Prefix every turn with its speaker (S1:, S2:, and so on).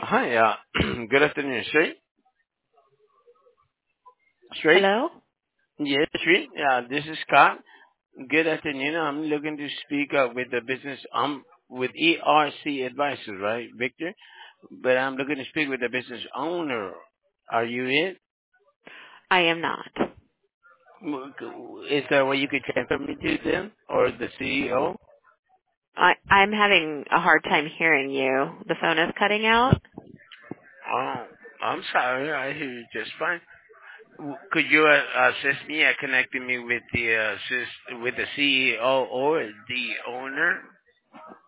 S1: Hi, good afternoon, Sri. Straight?
S2: Hello?
S1: Yes, Sri. This is Scott. Good afternoon. I'm looking to speak with the business. With ERC Advisors, right, Victor? But I'm looking to speak with the business owner. Are you it?
S2: I am not.
S1: Is there a way you could transfer me to them or the CEO?
S2: I'm having a hard time hearing you. The phone is cutting out.
S1: Oh, I'm sorry. I hear you just fine. Could you assist me at connecting me with the with the CEO or the owner?